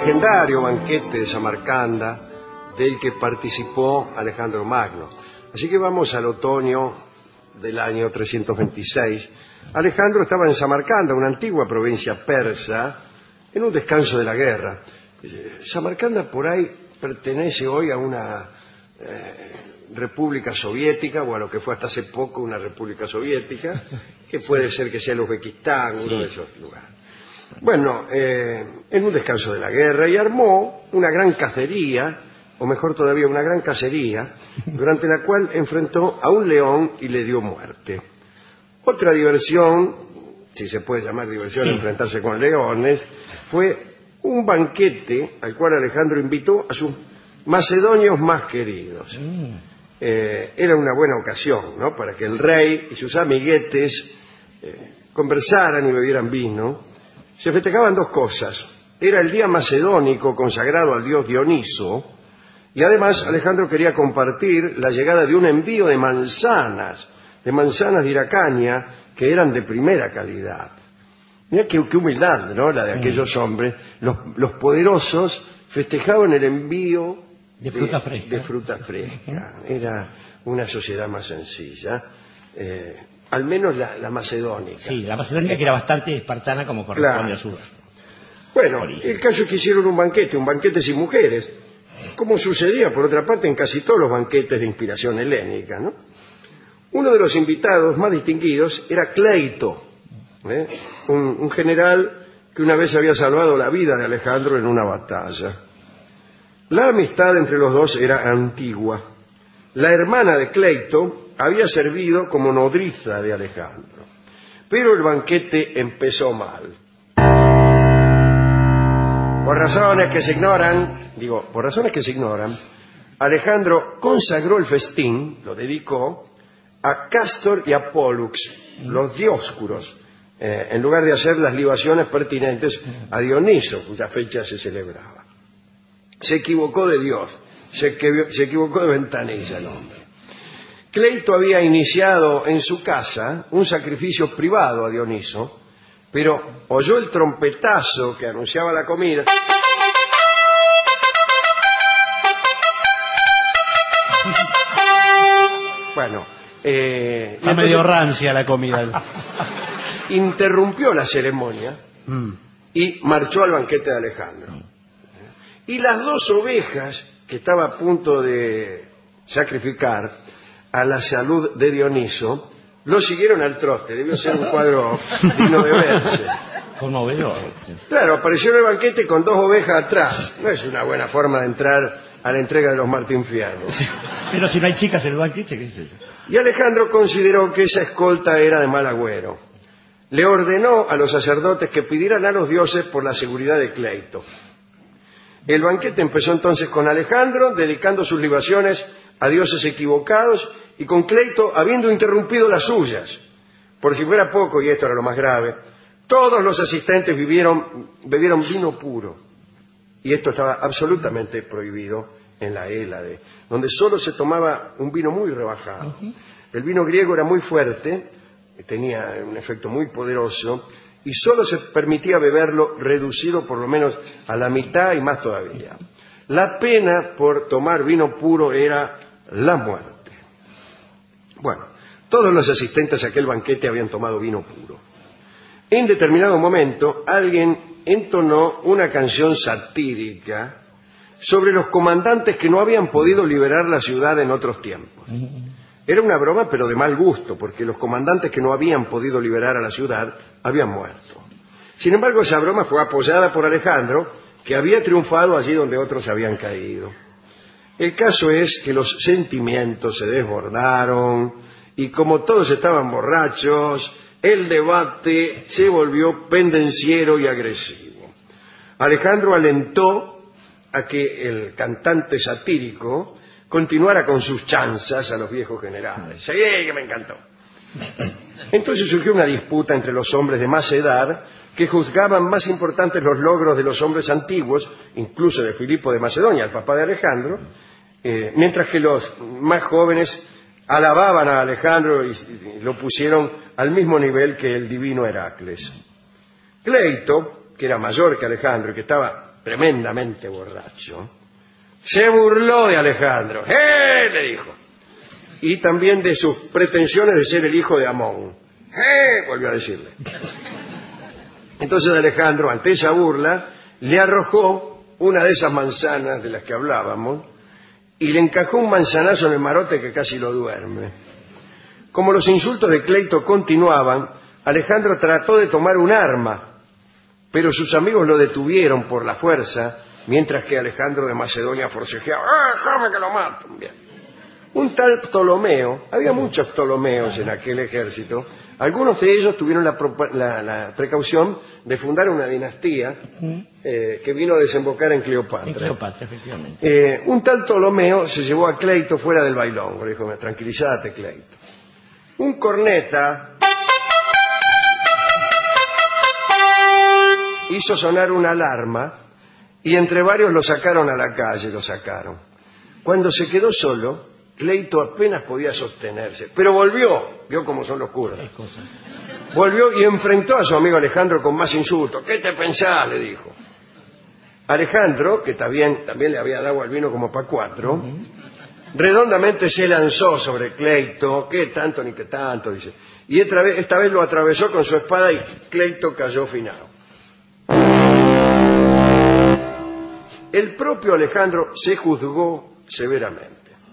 legendario banquete de Samarcanda del que participó Alejandro Magno. Así que vamos al otoño del año 326. Alejandro estaba en Samarcanda, una antigua provincia persa, en un descanso de la guerra. Samarcanda por ahí pertenece hoy a una república soviética, o a lo que fue hasta hace poco una república soviética, que puede ser que sea el Uzbekistán, uno de esos lugares. Bueno, en un descanso de la guerra, y armó una gran cacería, o mejor todavía, una gran cacería, durante la cual enfrentó a un león y le dio muerte. Otra diversión, si se puede llamar diversión, enfrentarse con leones, fue un banquete al cual Alejandro invitó a sus macedonios más queridos. Era una buena ocasión, ¿no?, para que el rey y sus amiguetes conversaran y bebieran vino. Se festejaban dos cosas. Era el día macedónico consagrado al dios Dioniso, y además Alejandro quería compartir la llegada de un envío de manzanas de Hyrcania, que eran de primera calidad. Mirá qué humildad, ¿no?, la de aquellos hombres. Los poderosos festejaban el envío de fruta fresca. De fruta fresca. Era una sociedad más sencilla. Al menos la macedónica. Sí, la macedónica, que era bastante espartana, como corresponde a su... Bueno, el caso es que hicieron un banquete sin mujeres, como sucedía, por otra parte, en casi todos los banquetes de inspiración helénica, ¿no? Uno de los invitados más distinguidos era Cleito, un general que una vez había salvado la vida de Alejandro en una batalla. La amistad entre los dos era antigua. La hermana de Cleito había servido como nodriza de Alejandro. Pero el banquete empezó mal. Por razones que se ignoran, Alejandro consagró el festín, lo dedicó a Castor y a Pólux, los dioscuros, en lugar de hacer las libaciones pertinentes a Dioniso, cuya fecha se celebraba. Se equivocó de Dios, se equivocó de ventanilla el hombre. Cleito había iniciado en su casa un sacrificio privado a Dioniso, pero oyó el trompetazo que anunciaba la comida. Bueno, está medio rancia la comida. Interrumpió la ceremonia y marchó al banquete de Alejandro. Y las dos ovejas que estaba a punto de sacrificar a la salud de Dioniso lo siguieron al trote. Debió ser un cuadro digno de verse. Conmovedor. Claro, apareció en el banquete con dos ovejas atrás. No es una buena forma de entrar a la entrega de los martinfierros. Sí, pero si no hay chicas en el banquete, qué sé yo. Y Alejandro consideró que esa escolta era de mal agüero. Le ordenó a los sacerdotes que pidieran a los dioses por la seguridad de Cleito. El banquete empezó entonces con Alejandro dedicando sus libaciones a dioses equivocados, y con Cleito habiendo interrumpido las suyas. Por si fuera poco, y esto era lo más grave, todos los asistentes bebieron vino puro. Y esto estaba absolutamente prohibido en la Hélade, donde solo se tomaba un vino muy rebajado. El vino griego era muy fuerte, tenía un efecto muy poderoso, y solo se permitía beberlo reducido por lo menos a la mitad y más todavía. La pena por tomar vino puro era la muerte. Bueno, todos los asistentes a aquel banquete habían tomado vino puro. En determinado momento, alguien entonó una canción satírica sobre los comandantes que no habían podido liberar la ciudad en otros tiempos. Era una broma, pero de mal gusto, porque los comandantes que no habían podido liberar a la ciudad habían muerto. Sin embargo, esa broma fue apoyada por Alejandro, que había triunfado allí donde otros habían caído. El caso es que los sentimientos se desbordaron y como todos estaban borrachos, el debate se volvió pendenciero y agresivo. Alejandro alentó a que el cantante satírico continuara con sus chanzas a los viejos generales. ¡Sí, que me encantó! Entonces surgió una disputa entre los hombres de más edad, que juzgaban más importantes los logros de los hombres antiguos, incluso de Filipo de Macedonia, el papá de Alejandro, mientras que los más jóvenes alababan a Alejandro y lo pusieron al mismo nivel que el divino Heracles. Cleito, que era mayor que Alejandro y que estaba tremendamente borracho, se burló de Alejandro. Le dijo. Y también de sus pretensiones de ser el hijo de Amón. Volvió a decirle. Entonces Alejandro, ante esa burla, le arrojó una de esas manzanas de las que hablábamos y le encajó un manzanazo en el marote que casi lo duerme. Como los insultos de Cleito continuaban, Alejandro trató de tomar un arma, pero sus amigos lo detuvieron por la fuerza, mientras que Alejandro de Macedonia forcejeaba. ¡Déjame que lo mato! Bien. Un tal Ptolomeo, había muchos Ptolomeos en aquel ejército, algunos de ellos tuvieron la precaución de fundar una dinastía que vino a desembocar en Cleopatra. En Cleopatra, efectivamente. Un tal Ptolomeo se llevó a Cleito fuera del bailongo, le dijo, tranquilízate, Cleito. Un corneta hizo sonar una alarma y entre varios lo sacaron a la calle, Cuando se quedó solo, Cleito apenas podía sostenerse, pero volvió, vio cómo son los curas. Volvió y enfrentó a su amigo Alejandro con más insultos. ¿Qué te pensás?, le dijo. Alejandro, que también le había dado al vino como para cuatro, redondamente se lanzó sobre Cleito. ¿Qué tanto ni qué tanto?, dice. Y esta vez lo atravesó con su espada y Cleito cayó finado. El propio Alejandro se juzgó severamente.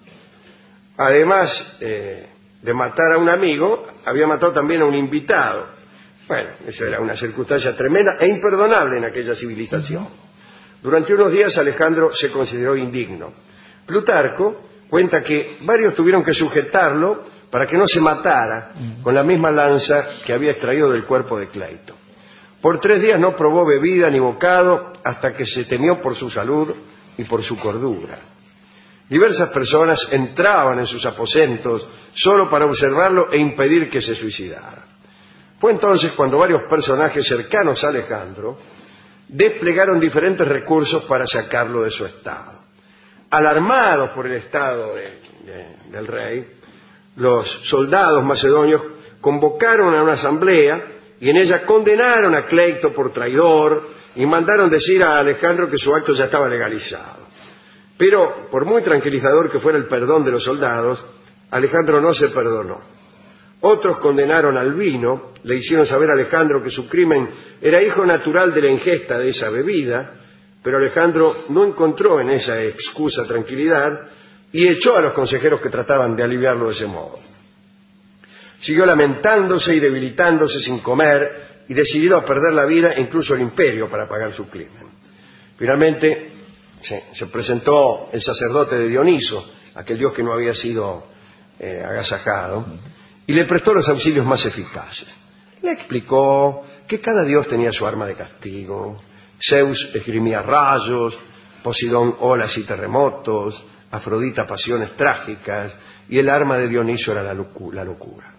Además de matar a un amigo, había matado también a un invitado. Bueno, eso era una circunstancia tremenda e imperdonable en aquella civilización. Durante unos días Alejandro se consideró indigno. Plutarco cuenta que varios tuvieron que sujetarlo para que no se matara con la misma lanza que había extraído del cuerpo de Cleito. Por 3 días no probó bebida ni bocado hasta que se temió por su salud y por su cordura. Diversas personas entraban en sus aposentos solo para observarlo e impedir que se suicidara. Fue entonces cuando varios personajes cercanos a Alejandro desplegaron diferentes recursos para sacarlo de su estado. Alarmados por el estado del rey, los soldados macedonios convocaron a una asamblea y en ella condenaron a Cleito por traidor y mandaron decir a Alejandro que su acto ya estaba legalizado. Pero, por muy tranquilizador que fuera el perdón de los soldados, Alejandro no se perdonó. Otros condenaron al vino, le hicieron saber a Alejandro que su crimen era hijo natural de la ingesta de esa bebida, pero Alejandro no encontró en esa excusa tranquilidad y echó a los consejeros que trataban de aliviarlo de ese modo. Siguió lamentándose y debilitándose sin comer y decidido a perder la vida e incluso el imperio para pagar su crimen. Finalmente se presentó el sacerdote de Dioniso, aquel dios que no había sido agasajado, y le prestó los auxilios más eficaces. Le explicó que cada dios tenía su arma de castigo. Zeus esgrimía rayos, Poseidón olas y terremotos, Afrodita pasiones trágicas, y el arma de Dioniso era la locura.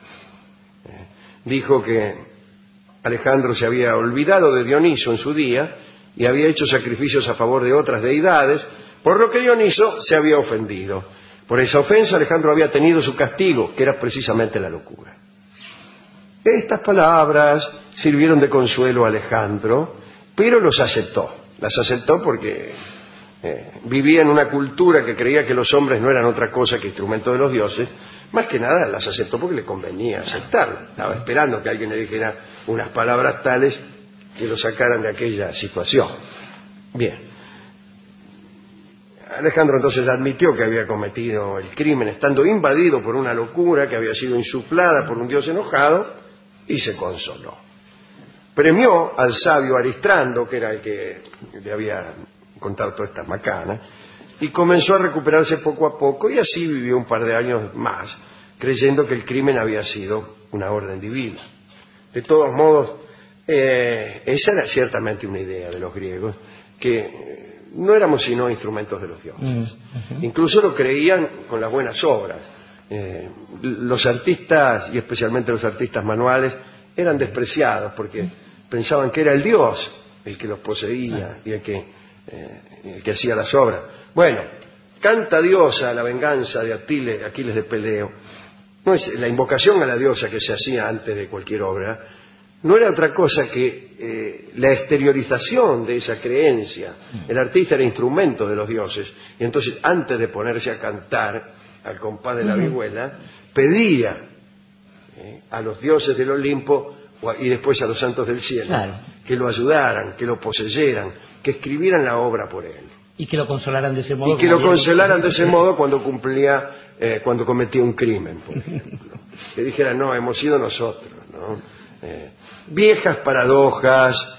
Dijo que Alejandro se había olvidado de Dioniso en su día y había hecho sacrificios a favor de otras deidades, por lo que Dioniso se había ofendido. Por esa ofensa Alejandro había tenido su castigo, que era precisamente la locura. Estas palabras sirvieron de consuelo a Alejandro, pero las aceptó porque vivía en una cultura que creía que los hombres no eran otra cosa que instrumentos de los dioses. Más que nada las aceptó porque le convenía aceptarlas. Estaba esperando que alguien le dijera unas palabras tales que lo sacaran de aquella situación. Bien. Alejandro entonces admitió que había cometido el crimen estando invadido por una locura que había sido insuflada por un dios enojado, y se consoló. Premió al sabio Aristrando, que era el que le había contado todas estas macanas, y comenzó a recuperarse poco a poco, y así vivió un par de años más, creyendo que el crimen había sido una orden divina. De todos modos, esa era ciertamente una idea de los griegos, que no éramos sino instrumentos de los dioses. Incluso lo creían con las buenas obras. Los artistas, y especialmente los artistas manuales, eran despreciados porque pensaban que era el dios el que los poseía y el que hacía las obras. Bueno, canta diosa la venganza de Aquiles de Peleo. No es la invocación a la diosa que se hacía antes de cualquier obra, no era otra cosa que la exteriorización de esa creencia. El artista era instrumento de los dioses, y entonces antes de ponerse a cantar al compás de la vihuela, pedía a los dioses del Olimpo y después a los santos del cielo, claro, que lo ayudaran, que lo poseyeran, que escribieran la obra por él. Y que lo consolaran de ese modo. Y que lo consolaran de ese modo cuando cuando cometía un crimen, por ejemplo. Que dijeran, no, hemos sido nosotros, ¿no? Viejas paradojas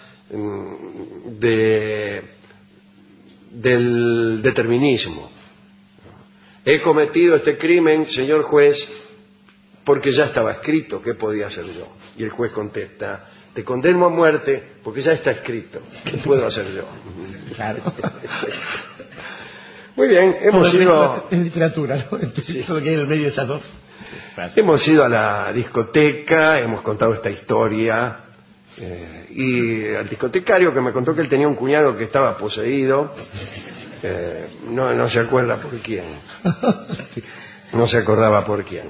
del determinismo. He cometido este crimen, señor juez, porque ya estaba escrito. ¿Qué podía hacer yo? Y el juez contesta, te condeno a muerte porque ya está escrito. ¿Qué puedo hacer yo? Claro. Muy bien, hemos ido... En literatura, ¿no? Sí. Todo lo que hay en el medio de esas dos. Hemos ido a la discoteca, hemos contado esta historia, y al discotecario que me contó que él tenía un cuñado que estaba poseído, no se acuerda por quién, no se acordaba por quién,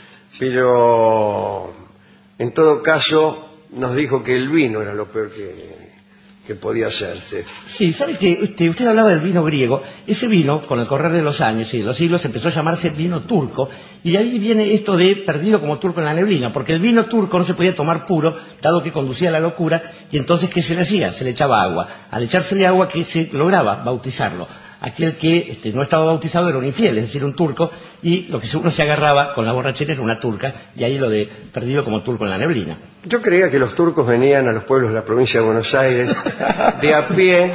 pero en todo caso nos dijo que el vino era lo peor que podía hacerse. Sí, ¿sabe que usted hablaba del vino griego? Ese vino, con el correr de los años y de los siglos, empezó a llamarse vino turco, y de ahí viene esto de perdido como turco en la neblina, porque el vino turco no se podía tomar puro, dado que conducía a la locura, y entonces, ¿qué se le hacía? Se le echaba agua. Al echársele agua, ¿qué se lograba? Bautizarlo. Aquel que no estaba bautizado era un infiel, es decir, un turco, y lo que uno se agarraba con la borrachera era una turca, y ahí lo de perdido como turco en la neblina. Yo creía que los turcos venían a los pueblos de la provincia de Buenos Aires de a pie,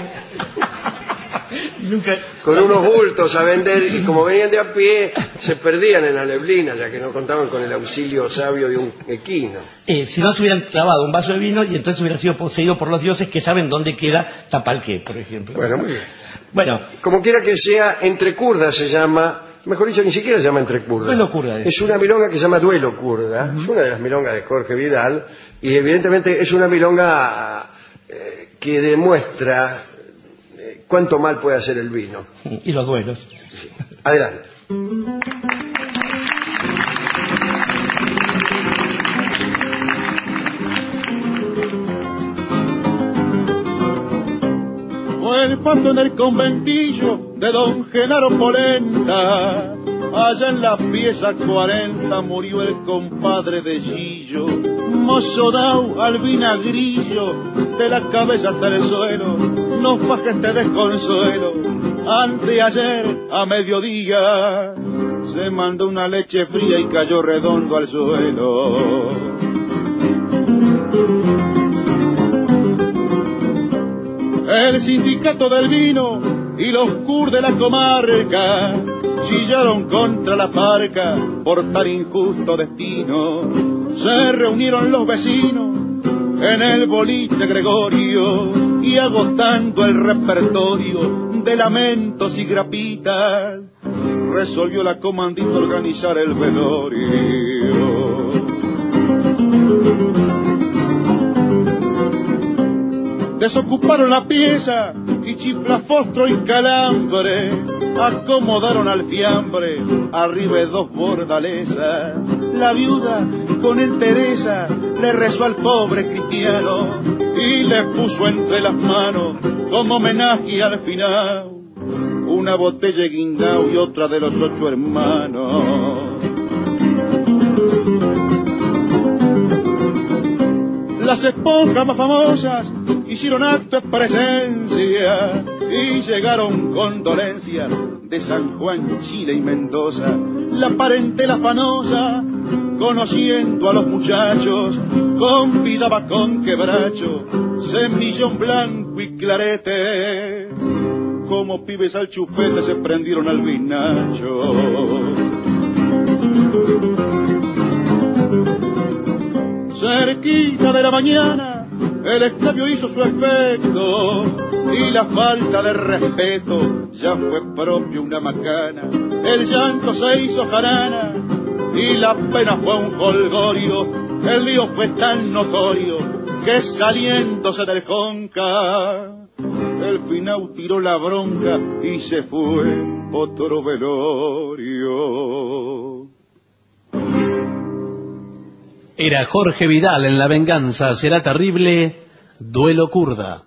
con unos bultos a vender, y como venían de a pie, se perdían en la neblina, ya que no contaban con el auxilio sabio de un equino. Si no se hubieran clavado un vaso de vino, y entonces hubiera sido poseído por los dioses que saben dónde queda Tapalqué, por ejemplo. Bueno, muy bien. Bueno, como quiera que sea, Entrecurda se llama, mejor dicho, ni siquiera se llama Entrecurda. Duelo Kurda. Es una milonga que se llama Duelo Kurda, es una de las milongas de Jorge Vidal, y evidentemente es una milonga que demuestra cuánto mal puede hacer el vino. Y los duelos. Sí. Adelante. Fue el fato en el conventillo de don Genaro Polenta. Allá en la pieza 40 murió el compadre de Gillo, mozo dao al vinagrillo, de la cabeza hasta el suelo, no fajes de desconsuelo. Anteayer a mediodía se mandó una leche fría y cayó redondo al suelo. El sindicato del vino y los cur de la comarca chillaron contra la parca por tan injusto destino. Se reunieron los vecinos en el boliche Gregorio y agotando el repertorio de lamentos y grapitas, resolvió la comandita organizar el velorio. Desocuparon la pieza y chiflafostro y calambre acomodaron al fiambre arriba de dos bordalesas. La viuda con entereza le rezó al pobre cristiano y le puso entre las manos como homenaje al final una botella de guindao y otra de los 8 hermanos. Las esponjas más famosas hicieron acto de presencia y llegaron condolencias de San Juan, Chile y Mendoza. La parentela afanosa, conociendo a los muchachos, convidaba con quebracho, semillón blanco y clarete. Como pibes al chupete se prendieron al vinacho. Cerquita de la mañana el escabio hizo su efecto y la falta de respeto ya fue propio una macana. El llanto se hizo jarana y la pena fue un jolgorio. El lío fue tan notorio que saliéndose del Jonca el finau tiró la bronca y se fue otro velorio. Era Jorge Vidal en La venganza será terrible, duelo kurda.